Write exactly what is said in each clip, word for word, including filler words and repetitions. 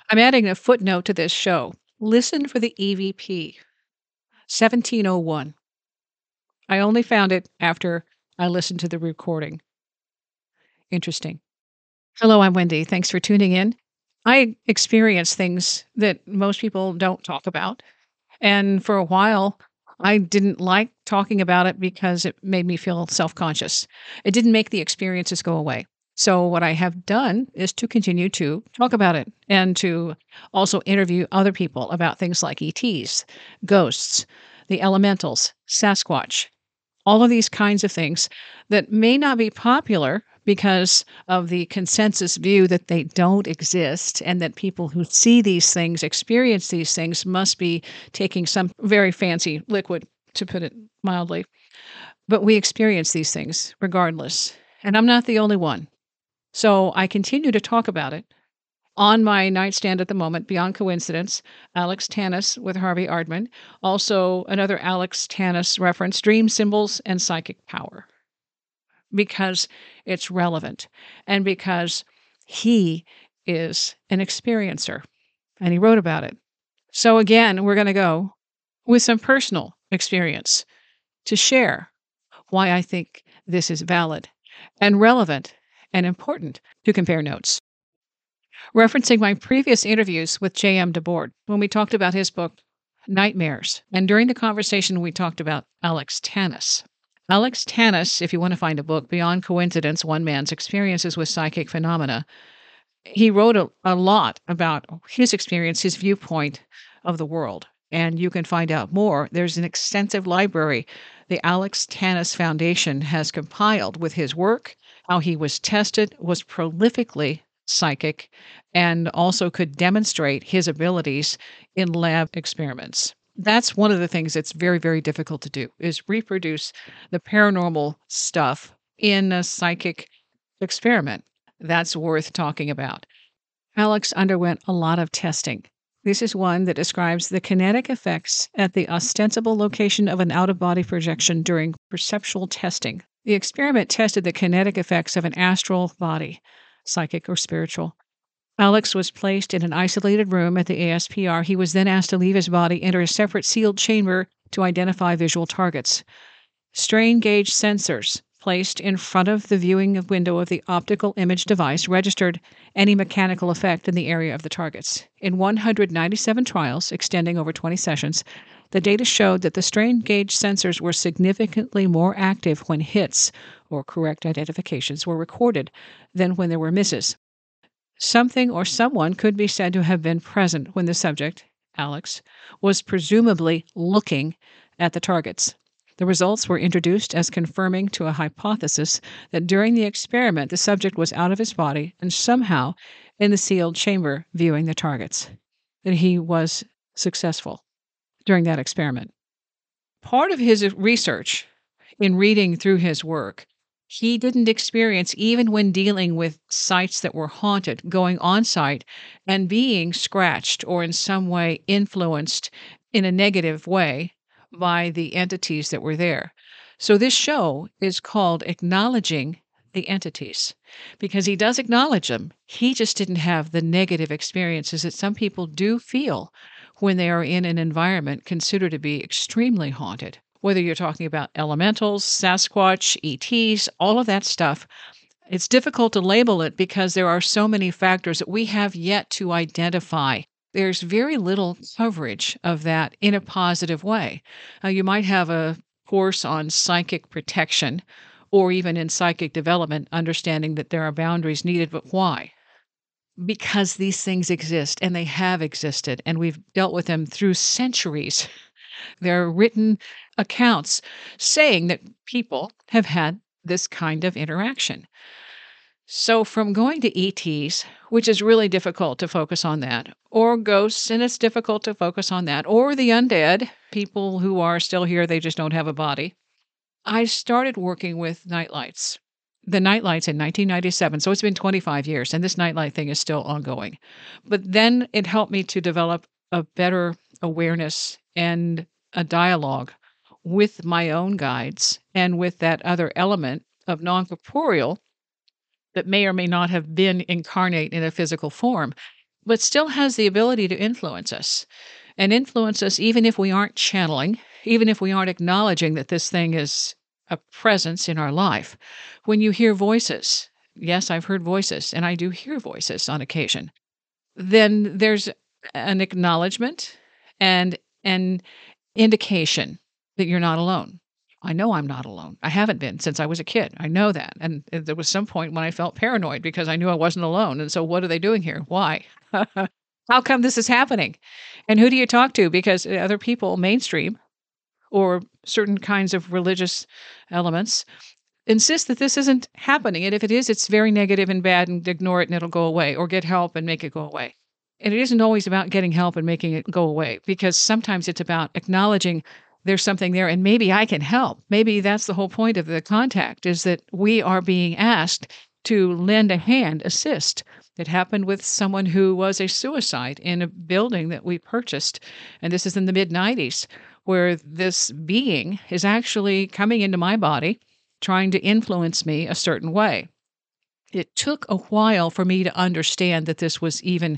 I'm adding a footnote to this show. Listen for the E V P, seventeen oh one. I only found it after I listened to the recording. Interesting. Hello, I'm Wendy. Thanks for tuning in. I experience things that most people don't talk about. And for a while, I didn't like talking about it because it made me feel self conscious. It didn't make the experiences go away. So, what I have done is to continue to talk about it and to also interview other people about things like E Ts, ghosts, the elementals, Sasquatch, all of these kinds of things that may not be popular because of the consensus view that they don't exist and that people who see these things, experience these things, must be taking some very fancy liquid, to put it mildly. But we experience these things regardless. And I'm not the only one. So I continue to talk about it. On my nightstand at the moment, beyond coincidence, Alex Tannis with Harvey Ardman. Also, another Alex Tannis reference, Dream Symbols and Psychic Power. Because it's relevant and because he is an experiencer and he wrote about it. So, again, we're going to go with some personal experience to share why I think this is valid and relevant and important to compare notes. Referencing my previous interviews with J M DeBoard when we talked about his book, Nightmares. And during the conversation, we talked about Alex Tannis. Alex Tannis, if you want to find a book, Beyond Coincidence, One Man's Experiences with Psychic Phenomena, he wrote a, a lot about his experience, his viewpoint of the world. And you can find out more. There's an extensive library the Alex Tannis Foundation has compiled with his work, how he was tested, was prolifically psychic, and also could demonstrate his abilities in lab experiments. That's one of the things that's very, very difficult to do, is reproduce the paranormal stuff in a psychic experiment. That's worth talking about. Alex underwent a lot of testing. This is one that describes the kinetic effects at the ostensible location of an out-of-body projection during perceptual testing. The experiment tested the kinetic effects of an astral body, psychic or spiritual. Alex was placed in an isolated room at the A S P R. He was then asked to leave his body, enter a separate sealed chamber to identify visual targets. Strain gauge sensors placed in front of the viewing window of the optical image device registered any mechanical effect in the area of the targets. In one hundred ninety-seven trials extending over twenty sessions, the data showed that the strain gauge sensors were significantly more active when hits, or correct identifications, were recorded than when there were misses. Something or someone could be said to have been present when the subject, Alex, was presumably looking at the targets. The results were introduced as confirming to a hypothesis that during the experiment the subject was out of his body and somehow in the sealed chamber viewing the targets, that he was successful during that experiment. Part of his research in reading through his work, he didn't experience, even when dealing with sites that were haunted, going on site and being scratched or in some way influenced in a negative way by the entities that were there. So this show is called Acknowledging the Entities, because he does acknowledge them. He just didn't have the negative experiences that some people do feel when they are in an environment considered to be extremely haunted. Whether you're talking about elementals, Sasquatch, E Ts, all of that stuff, it's difficult to label it because there are so many factors that we have yet to identify. There's very little coverage of that in a positive way. Uh, you might have a course on psychic protection or even in psychic development, understanding that there are boundaries needed, but why? Because these things exist and they have existed and we've dealt with them through centuries. There are written accounts saying that people have had this kind of interaction. So from going to E Ts, which is really difficult to focus on that, or ghosts, and it's difficult to focus on that, or the undead, people who are still here, they just don't have a body, I started working with nightlights. The nightlights in nineteen ninety-seven, so it's been twenty-five years, and this nightlight thing is still ongoing. But then it helped me to develop a better awareness and a dialogue with my own guides and with that other element of non-corporeal that may or may not have been incarnate in a physical form. but still has the ability to influence us and influence us even if we aren't channeling, even if we aren't acknowledging that this thing is a presence in our life. When you hear voices, yes, I've heard voices, and I do hear voices on occasion, then there's an acknowledgement and an indication that you're not alone. I know I'm not alone. I haven't been since I was a kid. I know that. And uh, there was some point when I felt paranoid because I knew I wasn't alone. And so, what are they doing here? Why? How come this is happening? And who do you talk to? Because other people, mainstream or certain kinds of religious elements, insist that this isn't happening. And if it is, it's very negative and bad, and ignore it and it'll go away, or get help and make it go away. And it isn't always about getting help and making it go away, because sometimes it's about acknowledging there's something there and maybe I can help. Maybe that's the whole point of the contact, is that we are being asked to lend a hand, assist. It happened with someone who was a suicide in a building that we purchased. And this is in the mid nineties, where this being is actually coming into my body, trying to influence me a certain way. It took a while for me to understand that this was even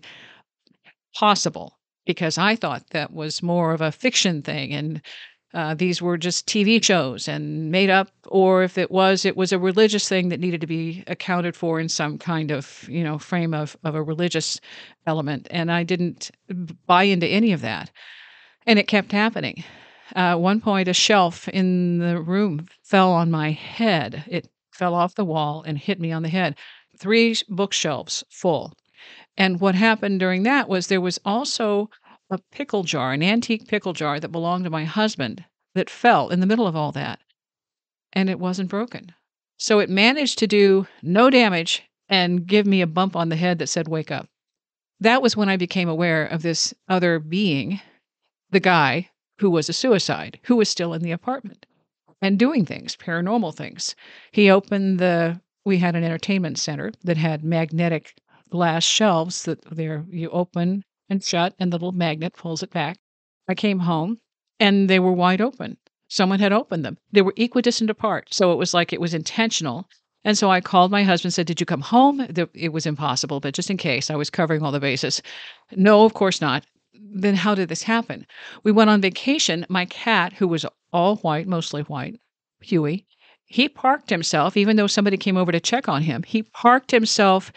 possible, because I thought that was more of a fiction thing, and uh, these were just T V shows and made up, or if it was, it was a religious thing that needed to be accounted for in some kind of, you know, frame of, of a religious element. And I didn't buy into any of that. And it kept happening. Uh, at one point, a shelf in the room fell on my head. It fell off the wall and hit me on the head. Three bookshelves full. And what happened during that was there was also a pickle jar, an antique pickle jar that belonged to my husband, that fell in the middle of all that, and it wasn't broken. So it managed to do no damage and give me a bump on the head that said, "Wake up." That was when I became aware of this other being, the guy who was a suicide, who was still in the apartment and doing things, paranormal things. He opened the, we had an entertainment center that had magnetic glass shelves that there you open and shut, and the little magnet pulls it back. I came home and they were wide open. Someone had opened them. They were equidistant apart. So it was like it was intentional. And so I called my husband and said, "Did you come home?" It was impossible, but just in case, I was covering all the bases. "No, of course not." Then how did this happen? We went on vacation. My cat, who was all white, mostly white, Huey, he parked himself, even though somebody came over to check on him, he parked himself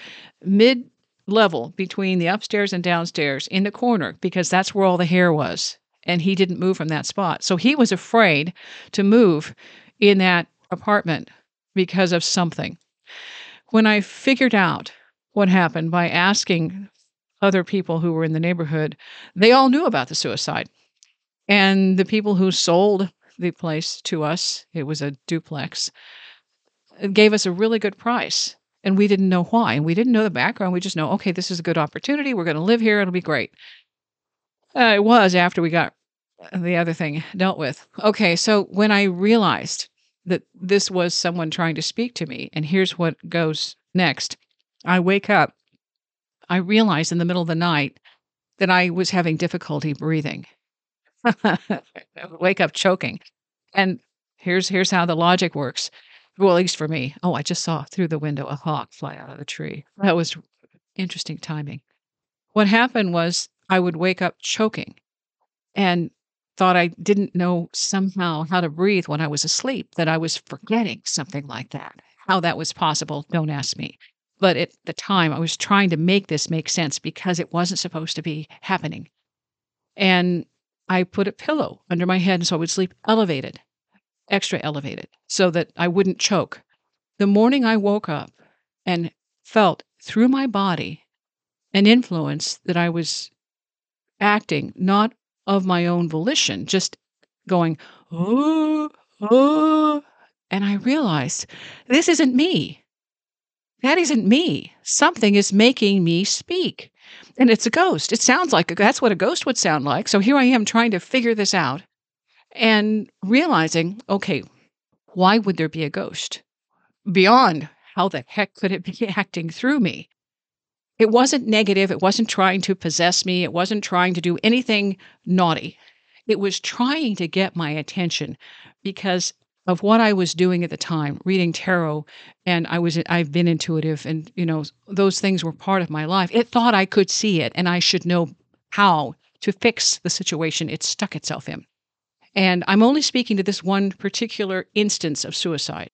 mid-level between the upstairs and downstairs in the corner, because that's where all the hair was. And he didn't move from that spot. So he was afraid to move in that apartment because of something. When I figured out what happened by asking other people who were in the neighborhood, they all knew about the suicide. And the people who sold the place to us, it was a duplex, gave us a really good price. And we didn't know why. And we didn't know the background. We just know, okay, this is a good opportunity. We're going to live here. It'll be great. Uh, it was after we got the other thing dealt with. Okay, so when I realized that this was someone trying to speak to me, and here's what goes next. I wake up. I realized in the middle of the night that I was having difficulty breathing. Wake up choking. And here's here's how the logic works. Well, at least for me. Oh, I just saw through the window a hawk fly out of the tree. That was interesting timing. What happened was I would wake up choking and thought I didn't know somehow how to breathe when I was asleep, that I was forgetting something like that. How that was possible, don't ask me. But at the time, I was trying to make this make sense because it wasn't supposed to be happening. And I put a pillow under my head so I would sleep elevated, extra elevated, so that I wouldn't choke. The morning I woke up and felt through my body an influence that I was acting not of my own volition, just going, oh, oh. And I realized this isn't me. That isn't me. Something is making me speak. And it's a ghost. It sounds like a, that's what a ghost would sound like. So here I am trying to figure this out and realizing, okay, why would there be a ghost? Beyond how the heck could it be acting through me? It wasn't negative. It wasn't trying to possess me. It wasn't trying to do anything naughty. It was trying to get my attention because of what I was doing at the time, reading tarot, and I was I've been intuitive, and you know those things were part of my life. It thought I could see it, and I should know how to fix the situation it stuck itself in. And I'm only speaking to this one particular instance of suicide.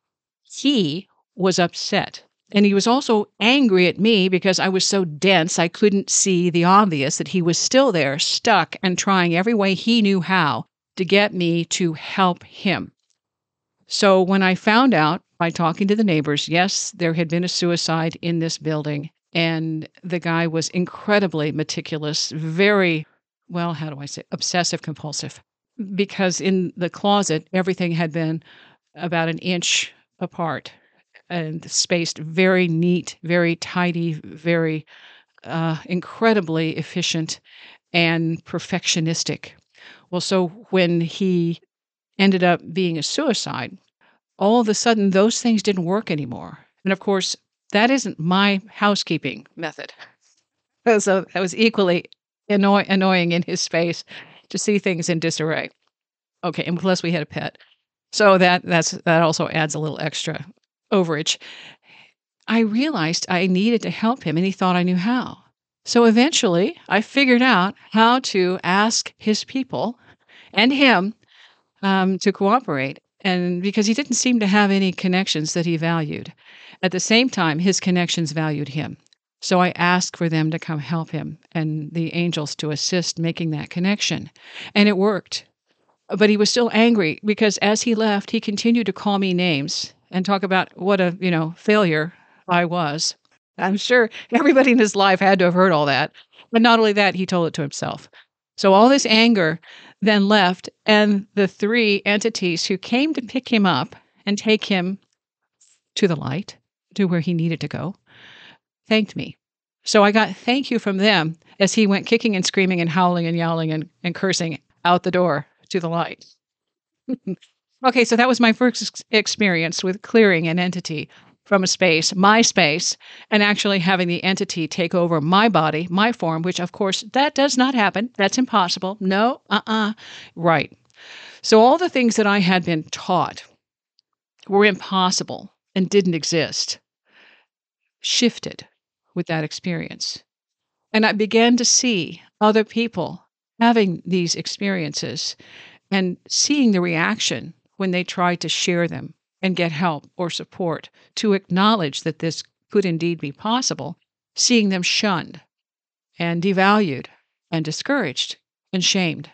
He was upset. And he was also angry at me because I was so dense I couldn't see the obvious, that he was still there, stuck, and trying every way he knew how to get me to help him. So when I found out by talking to the neighbors, yes, there had been a suicide in this building, and the guy was incredibly meticulous, very, well, how do I say, obsessive compulsive, because in the closet, everything had been about an inch apart and spaced very neat, very tidy, very uh, incredibly efficient and perfectionistic. Well, so when he ended up being a suicide, all of a sudden those things didn't work anymore. And of course, that isn't my housekeeping method. So that was equally annoy- annoying in his space to see things in disarray. Okay, and plus we had a pet. So that that's that also adds a little extra overage. I realized I needed to help him, and he thought I knew how. So eventually, I figured out how to ask his people and him um, to cooperate, and because he didn't seem to have any connections that he valued. At the same time, his connections valued him. So I asked for them to come help him and the angels to assist making that connection. And it worked. But he was still angry because as he left, he continued to call me names and talk about what a, you know, failure I was. I'm sure everybody in his life had to have heard all that. But not only that, he told it to himself. So all this anger then left, and the three entities who came to pick him up and take him to the light, to where he needed to go, thanked me. So I got thank you from them as he went kicking and screaming and howling and yowling and, and cursing out the door to the light. Okay, so that was my first ex- experience with clearing an entity from a space, my space, and actually having the entity take over my body, my form, which of course that does not happen. That's impossible. No, uh-uh. Right. So all the things that I had been taught were impossible and didn't exist shifted with that experience. And I began to see other people having these experiences and seeing the reaction when they tried to share them and get help or support to acknowledge that this could indeed be possible, seeing them shunned and devalued and discouraged and shamed.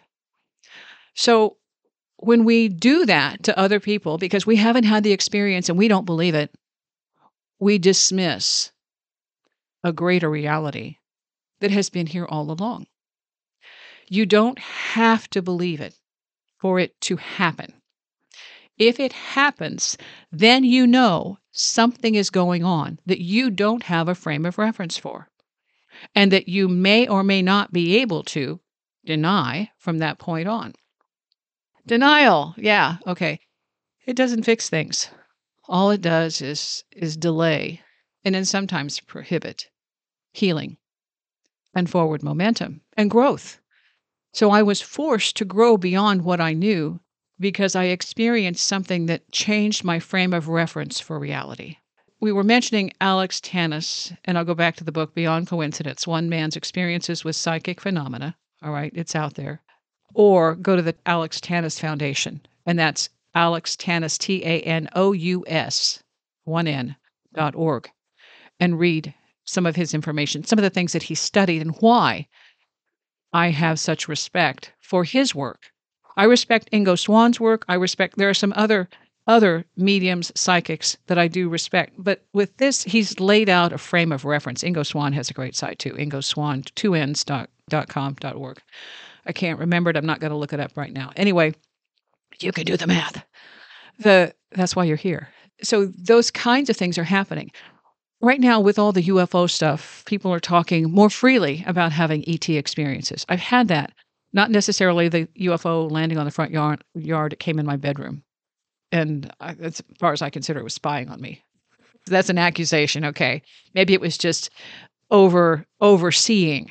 So when we do that to other people because we haven't had the experience and we don't believe it, we dismiss a greater reality that has been here all along. You don't have to believe it for it to happen. If it happens, then you know something is going on that you don't have a frame of reference for, and that you may or may not be able to deny from that point on. Denial, yeah, okay. It doesn't fix things. All it does is is delay and then sometimes prohibit healing and forward momentum and growth. So I was forced to grow beyond what I knew because I experienced something that changed my frame of reference for reality. We were mentioning Alex Tannis, and I'll go back to the book Beyond Coincidence, One Man's Experiences with Psychic Phenomena. All right, it's out there. Or go to the Alex Tannis Foundation, and that's Alex Tanous, T A N O U S, one N, dot org, and read some of his information, some of the things that he studied and why I have such respect for his work. I respect Ingo Swann's work. I respect, there are some other other mediums, psychics that I do respect. But with this, he's laid out a frame of reference. Ingo Swann has a great site too, Ingo Swann, two N's dot, dot com dot org. I can't remember it. I'm not going to look it up right now. Anyway, you can do the math. The That's why you're here. So those kinds of things are happening. Right now, with all the U F O stuff, people are talking more freely about having E T experiences. I've had that. Not necessarily the U F O landing on the front yard. yard it came in my bedroom. And I, as far as I consider, it was spying on me. That's an accusation, okay. Maybe it was just over overseeing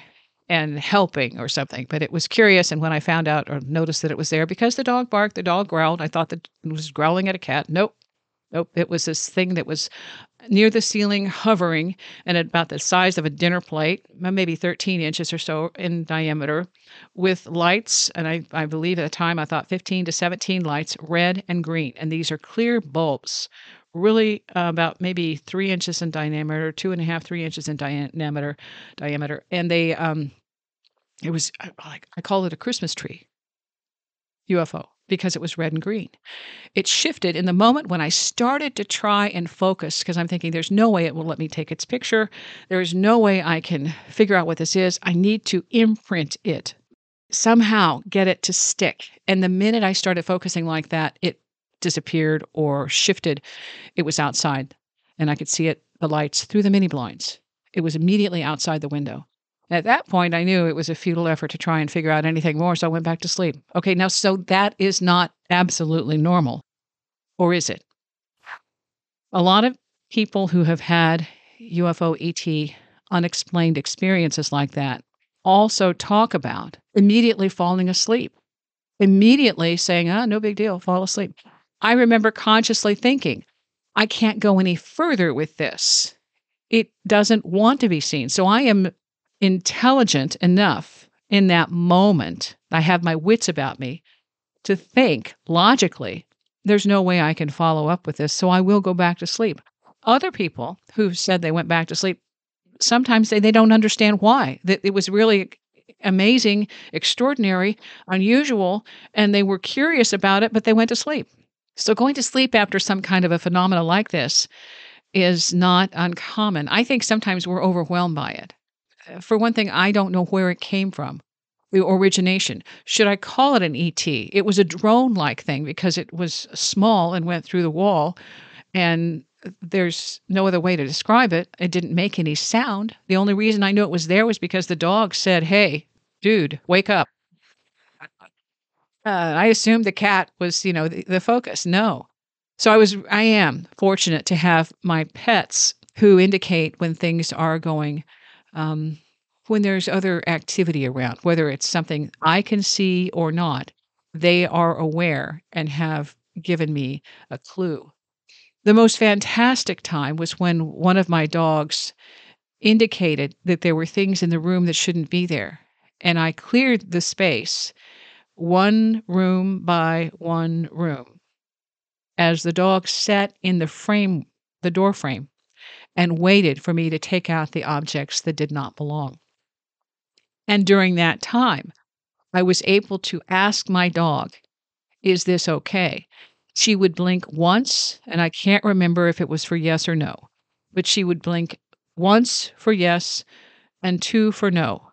and helping or something, but it was curious, and when I found out or noticed that it was there because the dog barked, the dog growled, I thought that it was growling at a cat. Nope. Nope, it was this thing that was near the ceiling, hovering, and about the size of a dinner plate, m maybe thirteen inches or so in diameter, with lights, and I I believe at the time I thought fifteen to seventeen lights, red and green, and these are clear bulbs, really, uh, about maybe three inches in diameter, two and a half, three inches in diameter diameter, and they, um it was, I like, I call it a Christmas tree U F O because it was red and green. It shifted in the moment when I started to try and focus because I'm thinking there's no way it will let me take its picture. There is no way I can figure out what this is. I need to imprint it, somehow get it to stick. And the minute I started focusing like that, it disappeared or shifted. It was outside and I could see it, the lights through the mini blinds. It was immediately outside the window. At that point, I knew it was a futile effort to try and figure out anything more, so I went back to sleep. Okay, now, so that is not absolutely normal, or is it? A lot of people who have had U F O, E T, unexplained experiences like that also talk about immediately falling asleep, immediately saying, ah, no big deal, fall asleep. I remember consciously thinking, I can't go any further with this. It doesn't want to be seen. So I am intelligent enough in that moment, I have my wits about me, to think logically, there's no way I can follow up with this, so I will go back to sleep. Other people who said they went back to sleep, sometimes they, they don't understand why. That it was really amazing, extraordinary, unusual, and they were curious about it, but they went to sleep. So going to sleep after some kind of a phenomena like this is not uncommon. I think sometimes we're overwhelmed by it. For one thing, I don't know where it came from, the origination. Should I call it an E T? It was a drone-like thing because it was small and went through the wall, and there's no other way to describe it. It didn't make any sound. The only reason I knew it was there was because the dog said, "Hey, dude, wake up." Uh, I assumed the cat was, you know, the, the focus. No. So I was, I am fortunate to have my pets who indicate when things are going um, when there's other activity around, whether it's something I can see or not, they are aware and have given me a clue. The most fantastic time was when one of my dogs indicated that there were things in the room that shouldn't be there. And I cleared the space, one room by one room, as the dog sat in the frame, the door frame, and waited for me to take out the objects that did not belong. And during that time, I was able to ask my dog, is this okay? She would blink once, and I can't remember if it was for yes or no, but she would blink once for yes and two for no.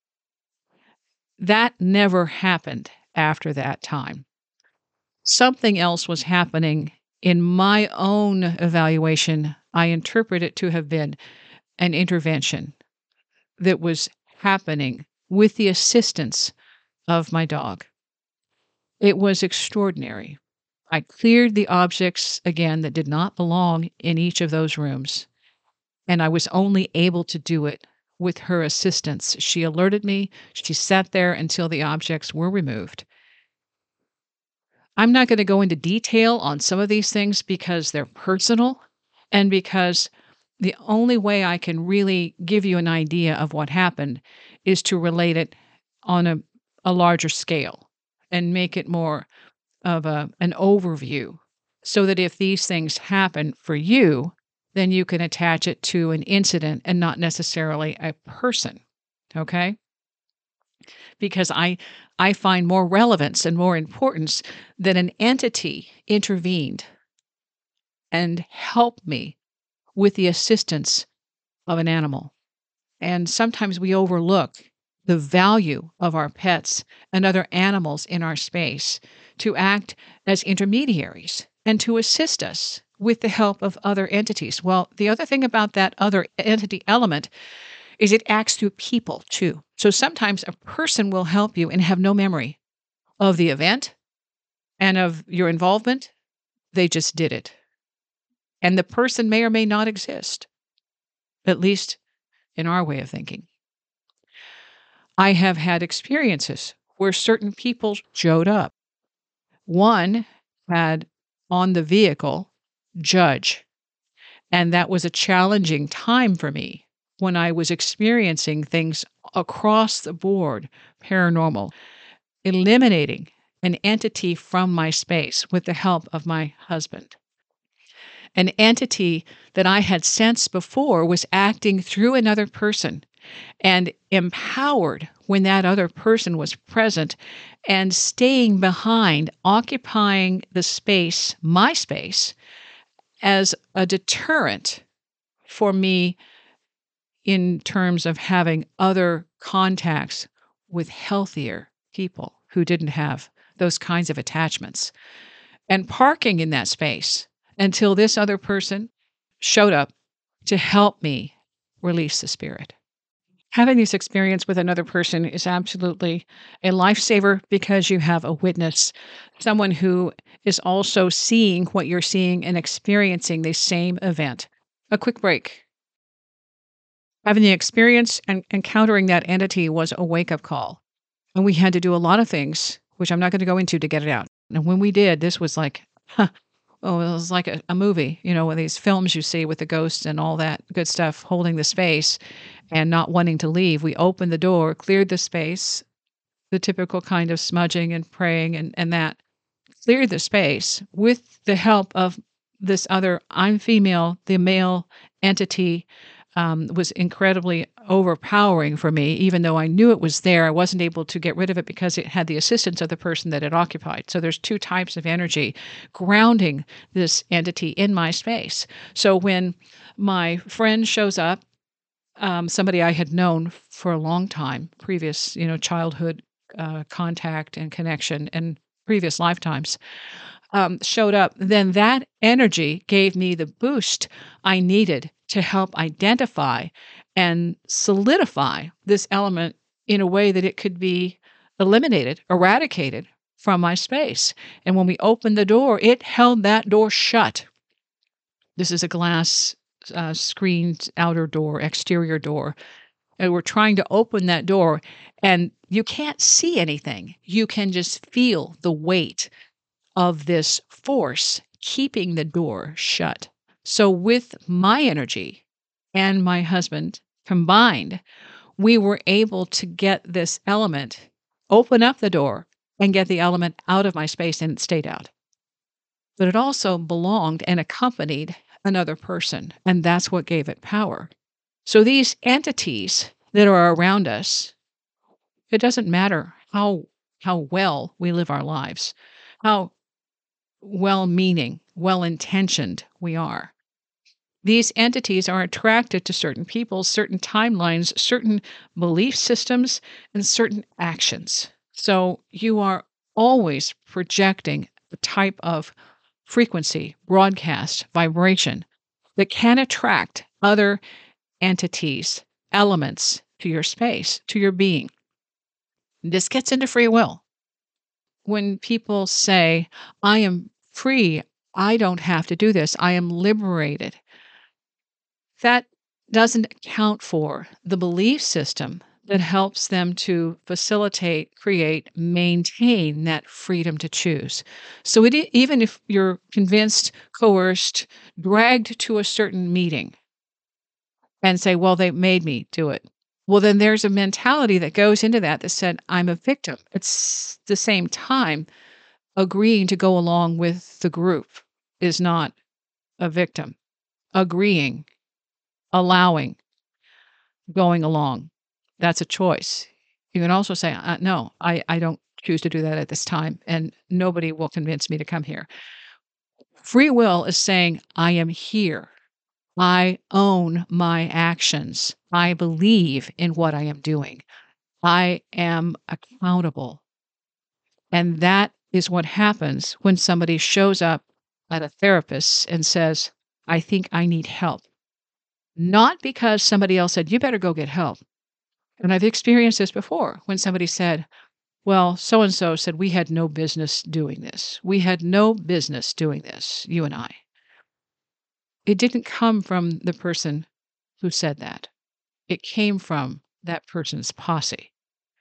That never happened after that time. Something else was happening in my own evaluation. I interpret it to have been an intervention that was happening with the assistance of my dog. It was extraordinary. I cleared the objects again that did not belong in each of those rooms, and I was only able to do it with her assistance. She alerted me. She sat there until the objects were removed. I'm not going to go into detail on some of these things because they're personal and because the only way I can really give you an idea of what happened is to relate it on a, a larger scale and make it more of a, an overview so that if these things happen for you, then you can attach it to an incident and not necessarily a person. Okay? Because I, I find more relevance and more importance that an entity intervened and helped me with the assistance of an animal. And sometimes we overlook the value of our pets and other animals in our space to act as intermediaries and to assist us with the help of other entities. Well, the other thing about that other entity element is it acts through people too. So sometimes a person will help you and have no memory of the event and of your involvement. They just did it. And the person may or may not exist, at least in our way of thinking. I have had experiences where certain people showed up. One had on the vehicle, judge, and that was a challenging time for me when I was experiencing things across the board paranormal, eliminating an entity from my space with the help of my husband. An entity that I had sensed before was acting through another person and empowered when that other person was present and staying behind, occupying the space, my space, as a deterrent for me in terms of having other contacts with healthier people who didn't have those kinds of attachments. And parking in that space until this other person showed up to help me release the spirit. Having this experience with another person is absolutely a lifesaver because you have a witness, someone who is also seeing what you're seeing and experiencing the same event. A quick break. Having the experience and encountering that entity was a wake-up call. And we had to do a lot of things, which I'm not going to go into to get it out. And when we did, this was like, huh, oh, it was like a, a movie, you know, with these films you see with the ghosts and all that good stuff holding the space and not wanting to leave. We opened the door, cleared the space, the typical kind of smudging and praying and, and that, cleared the space with the help of this other, I'm female, the male entity um, was incredibly overpowering for me. Even though I knew it was there, I wasn't able to get rid of it because it had the assistance of the person that it occupied. So there's two types of energy grounding this entity in my space. So when my friend shows up, um, somebody I had known for a long time, previous, you know, childhood uh, contact and connection and previous lifetimes, um, showed up, then that energy gave me the boost I needed to help identify and solidify this element in a way that it could be eliminated, eradicated from my space. And when we opened the door, it held that door shut. This is a glass uh, screened outer door, exterior door. And we're trying to open that door, and you can't see anything. You can just feel the weight of this force keeping the door shut. So with my energy and my husband combined, we were able to get this element, open up the door, and get the element out of my space, and it stayed out. But it also belonged and accompanied another person, and that's what gave it power. So these entities that are around us, it doesn't matter how how well we live our lives, how well-meaning, well-intentioned we are. These entities are attracted to certain people, certain timelines, certain belief systems, and certain actions. So you are always projecting a type of frequency, broadcast, vibration that can attract other entities, elements to your space, to your being. This gets into free will. When people say, I am free, I don't have to do this, I am liberated, that doesn't account for the belief system that helps them to facilitate, create, maintain that freedom to choose. So it, even if you're convinced, coerced, dragged to a certain meeting and say, well, they made me do it. Well, then there's a mentality that goes into that that said, I'm a victim. It's the same time agreeing to go along with the group is not a victim. Agreeing, allowing, going along, that's a choice. You can also say, uh, no, I, I don't choose to do that at this time, and nobody will convince me to come here. Free will is saying, I am here. I own my actions. I believe in what I am doing. I am accountable. And that is what happens when somebody shows up at a therapist and says, I think I need help. Not because somebody else said, you better go get help. And I've experienced this before when somebody said, well, so-and-so said we had no business doing this. We had no business doing this, you and I. It didn't come from the person who said that. It came from that person's posse.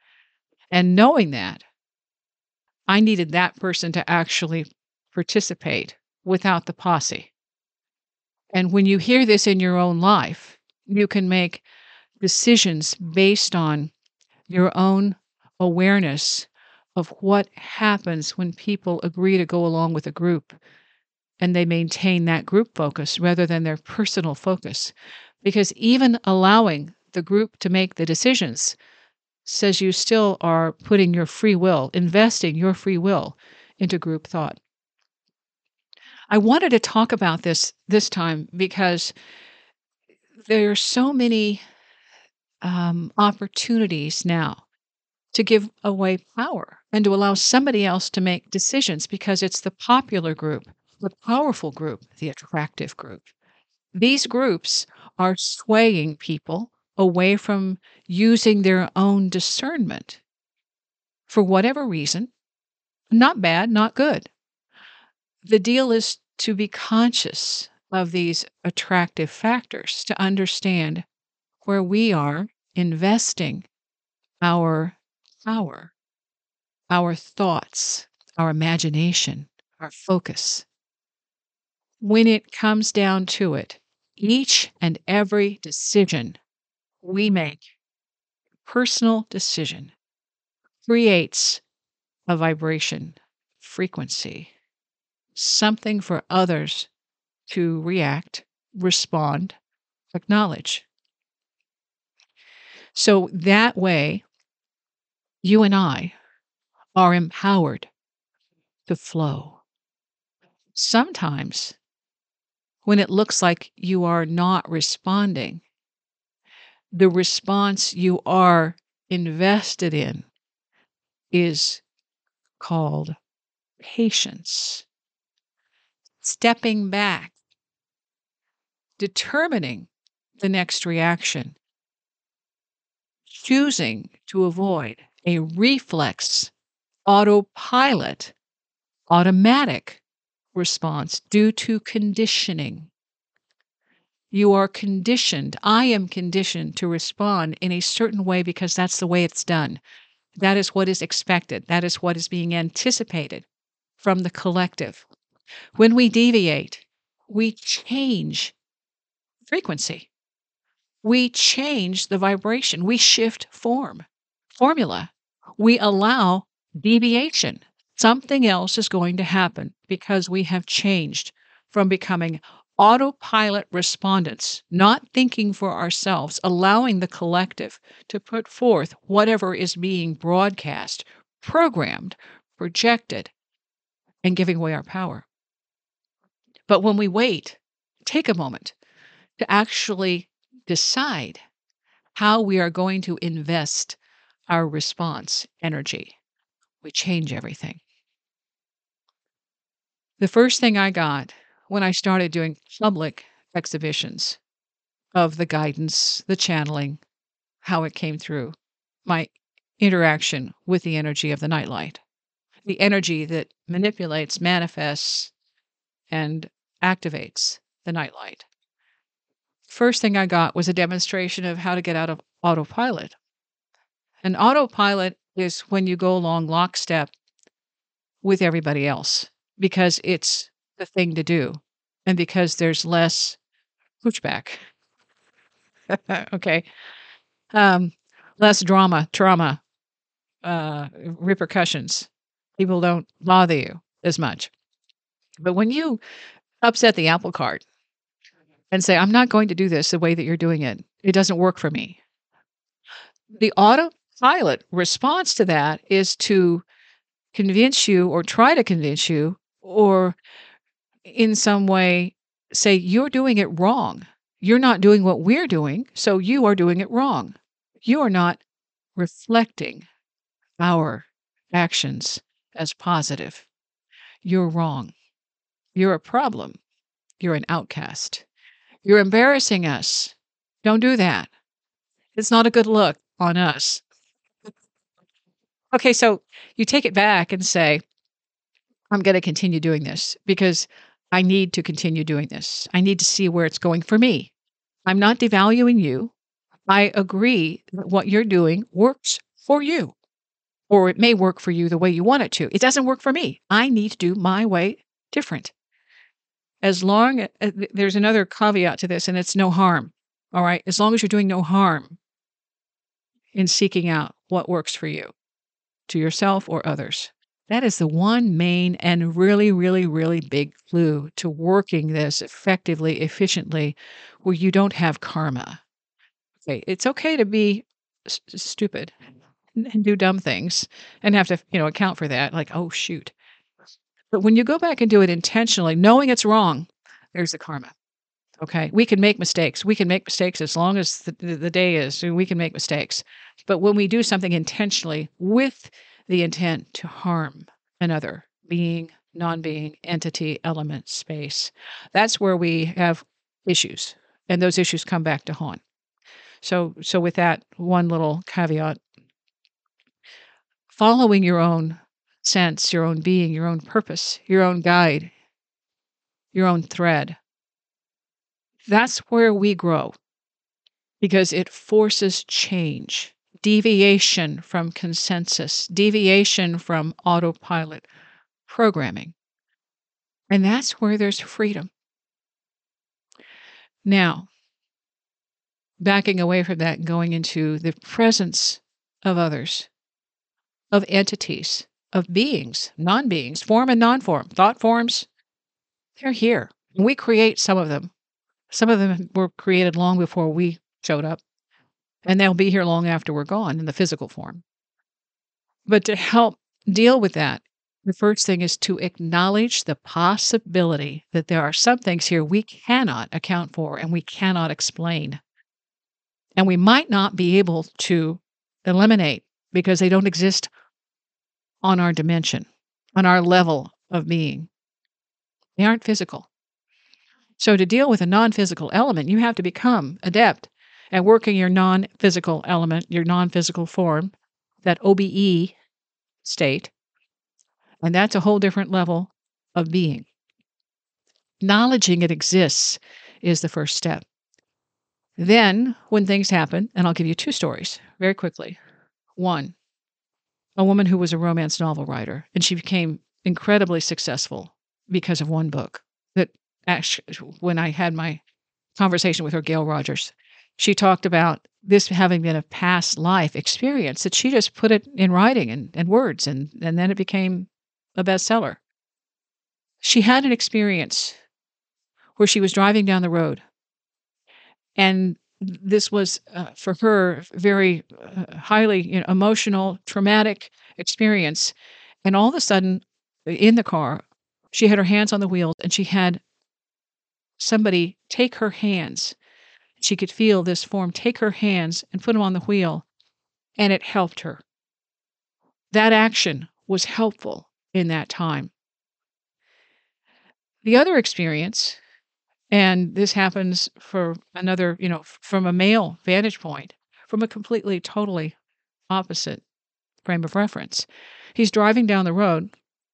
And knowing that, I needed that person to actually participate without the posse. And when you hear this in your own life, you can make decisions based on your own awareness of what happens when people agree to go along with a group and they maintain that group focus rather than their personal focus. Because even allowing the group to make the decisions says you still are putting your free will, investing your free will into group thought. I wanted to talk about this this time because there are so many um, opportunities now to give away power and to allow somebody else to make decisions because it's the popular group, the powerful group, the attractive group. These groups are swaying people away from using their own discernment for whatever reason. Not bad, not good. The deal is to be conscious of these attractive factors, to understand where we are investing our power, our thoughts, our imagination, our focus. When it comes down to it, each and every decision we make, personal decision, creates a vibration, frequency, something for others to react, respond, acknowledge. So that way, you and I are empowered to flow. Sometimes, when it looks like you are not responding, the response you are invested in is called patience. Stepping back, determining the next reaction, choosing to avoid a reflex, autopilot, automatic response due to conditioning. You are conditioned. I am conditioned to respond in a certain way because that's the way it's done. That is what is expected. That is what is being anticipated from the collective. When we deviate, we change frequency. We change the vibration. We shift form, formula. We allow deviation. Something else is going to happen because we have changed from becoming autopilot respondents, not thinking for ourselves, allowing the collective to put forth whatever is being broadcast, programmed, projected, and giving away our power. But when we wait, take a moment to actually decide how we are going to invest our response energy, we change everything. The first thing I got when I started doing public exhibitions of the guidance, the channeling, how it came through, my interaction with the energy of the nightlight, the energy that manipulates, manifests, and activates the nightlight. First thing I got was a demonstration of how to get out of autopilot. An autopilot is when you go along lockstep with everybody else because it's the thing to do and because there's less pushback. Okay. Um, less drama, trauma, uh, repercussions. People don't bother you as much. But when you upset the apple cart and say, I'm not going to do this the way that you're doing it, it doesn't work for me. The autopilot response to that is to convince you or try to convince you or in some way say, you're doing it wrong. You're not doing what we're doing, so you are doing it wrong. You are not reflecting our actions as positive. You're wrong. You're a problem. You're an outcast. You're embarrassing us. Don't do that. It's not a good look on us. Okay, so you take it back and say, I'm going to continue doing this because I need to continue doing this. I need to see where it's going for me. I'm not devaluing you. I agree that what you're doing works for you. or it may work for you the way you want it to. It doesn't work for me. I need to do my way different. As long as uh, there's another caveat to this, and it's no harm. All right. As long as you're doing no harm in seeking out what works for you, to yourself or others. That is the one main and really, really, really big clue to working this effectively, efficiently, where you don't have karma. Okay. It's okay to be s- stupid and do dumb things and have to, you know, account for that. Like, oh, shoot. But when you go back and do it intentionally, knowing it's wrong, there's the karma. Okay. We can make mistakes. We can make mistakes as long as the, the the day is. We can make mistakes. But when we do something intentionally with the intent to harm another being, non being, entity, element, space, that's where we have issues. And those issues come back to haunt. So, so with that one little caveat, following your own sense, your own being, your own purpose, your own guide, your own thread, that's where we grow because it forces change, deviation from consensus, deviation from autopilot programming. And that's where there's freedom. Now, backing away from that and going into the presence of others, of entities, of beings, non beings, form and non form, thought forms, they're here. We create some of them. Some of them were created long before we showed up, and they'll be here long after we're gone in the physical form. But to help deal with that, the first thing is to acknowledge the possibility that there are some things here we cannot account for and we cannot explain. And we might not be able to eliminate because they don't exist on our dimension, on our level of being. They aren't physical. So to deal with a non-physical element, you have to become adept at working your non-physical element, your non-physical form, that O B E state. And that's a whole different level of being. Acknowledging it exists is the first step. Then, when things happen, and I'll give you two stories very quickly. One, a woman who was a romance novel writer, and she became incredibly successful because of one book that actually, when I had my conversation with her, Gail Rogers, she talked about this having been a past life experience that she just put it in writing and, and words, and, and then it became a bestseller. She had an experience where she was driving down the road, and this was uh, for her very uh, highly you know, emotional, traumatic experience. And all of a sudden, in the car, she had her hands on the wheels, and she had somebody take her hands. She could feel this form take her hands and put them on the wheel, and it helped her. That action was helpful in that time. The other experience, and this happens for another, you know, f- from a male vantage point, from a completely, totally opposite frame of reference. He's driving down the road,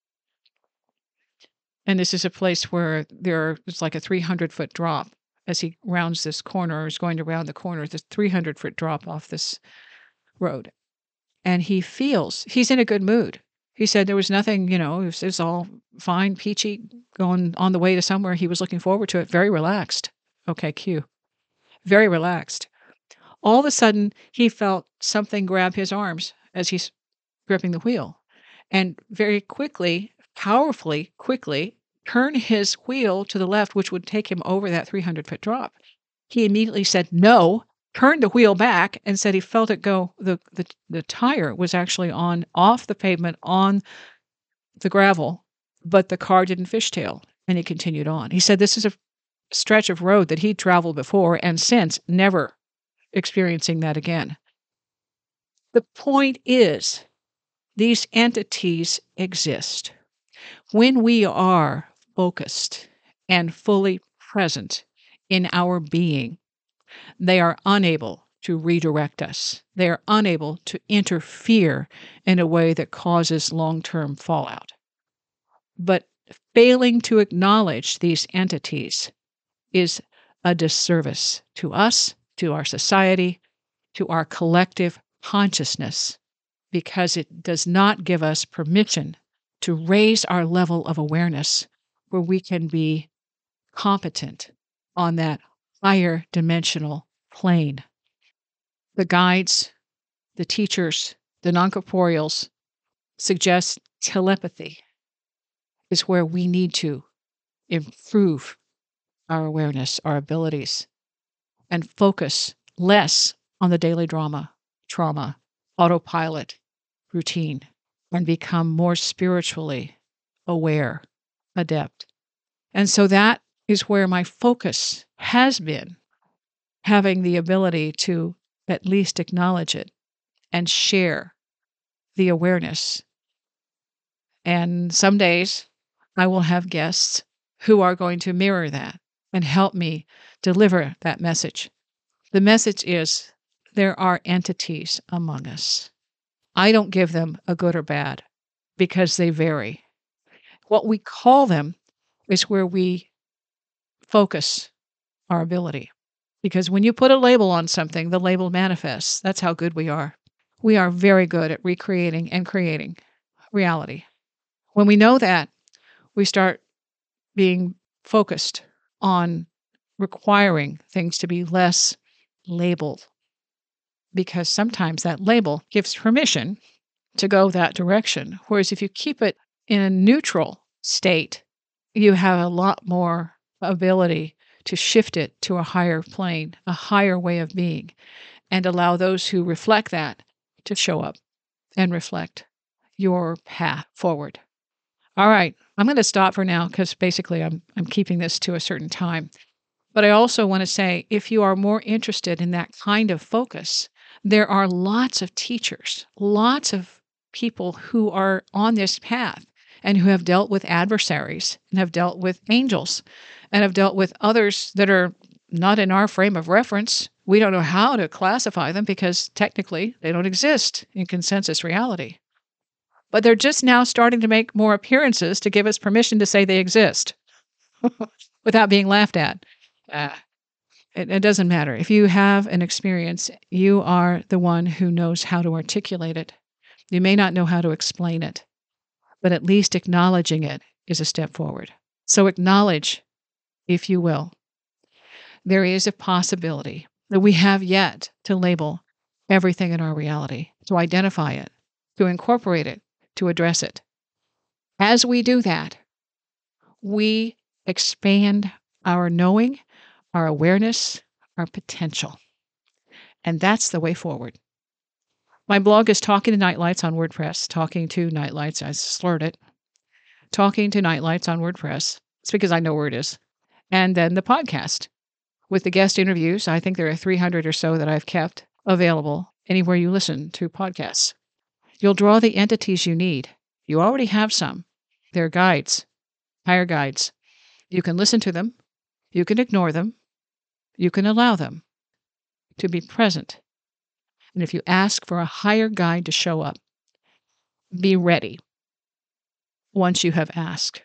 and this is a place where there is like a three hundred foot drop as he rounds this corner, or is going to round the corner, this three hundred foot drop off this road. And he feels he's in a good mood. He said there was nothing, you know, it was, it was all fine, peachy, going on the way to somewhere. He was looking forward to it, very relaxed. Okay, cue. Very relaxed. All of a sudden, he felt something grab his arms as he's gripping the wheel. And very quickly, powerfully, quickly, turn his wheel to the left, which would take him over that three hundred foot drop. He immediately said no, turned the wheel back, and said he felt it go. The, the, the tire was actually on off the pavement on the gravel, but the car didn't fishtail, and he continued on. He said this is a stretch of road that he'd traveled before and since never experiencing that again. The point is, these entities exist. When we are focused and fully present in our being, they are unable to redirect us. They are unable to interfere in a way that causes long-term fallout. But failing to acknowledge these entities is a disservice to us, to our society, to our collective consciousness because it does not give us permission to raise our level of awareness where we can be competent on that higher dimensional plane. The guides, the teachers, the non-corporeals suggest telepathy is where we need to improve our awareness, our abilities, and focus less on the daily drama, trauma, autopilot, routine, and become more spiritually aware, adept. And so that is where my focus has been, having the ability to at least acknowledge it and share the awareness. And some days I will have guests who are going to mirror that and help me deliver that message. The message is there are entities among us. I don't give them a good or bad because they vary. What we call them is where we focus our ability. Because when you put a label on something, the label manifests. That's how good we are. We are very good at recreating and creating reality. When we know that, we start being focused on requiring things to be less labeled. Because sometimes that label gives permission to go that direction. Whereas if you keep it in a neutral state, you have a lot more ability to shift it to a higher plane, a higher way of being, and allow those who reflect that to show up and reflect your path forward. All right, I'm going to stop for now because basically I'm I'm keeping this to a certain time. But I also want to say, if you are more interested in that kind of focus, there are lots of teachers, lots of people who are on this path and who have dealt with adversaries and have dealt with angels and have dealt with others that are not in our frame of reference. We don't know how to classify them because technically they don't exist in consensus reality. But they're just now starting to make more appearances to give us permission to say they exist without being laughed at. Uh, it, it doesn't matter. If you have an experience, you are the one who knows how to articulate it. You may not know how to explain it, but at least acknowledging it is a step forward. So acknowledge, if you will, there is a possibility that we have yet to label everything in our reality, to identify it, to incorporate it, to address it. As we do that, we expand our knowing, our awareness, our potential. And that's the way forward. My blog is Talking to Nightlights on WordPress. Talking to Nightlights, I slurred it. Talking to Nightlights on WordPress. It's because I know where it is. And then the podcast with the guest interviews. I think there are three hundred or so that I've kept available anywhere you listen to podcasts. You'll draw the entities you need. You already have some. They're guides, higher guides. You can listen to them. You can ignore them. You can allow them to be present. And if you ask for a higher guide to show up, be ready once you have asked.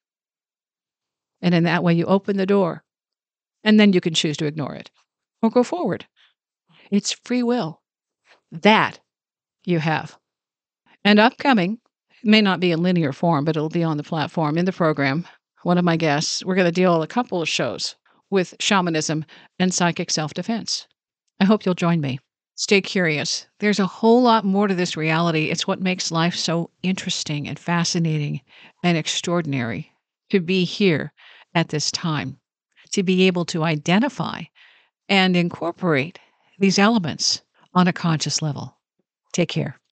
And in that way, you open the door. And then you can choose to ignore it or go forward. It's free will. That you have. And upcoming, it may not be in linear form, but it'll be on the platform in the program. One of my guests, we're going to deal a couple of shows with shamanism and psychic self-defense. I hope you'll join me. Stay curious. There's a whole lot more to this reality. It's what makes life so interesting and fascinating and extraordinary to be here at this time, to be able to identify and incorporate these elements on a conscious level. Take care.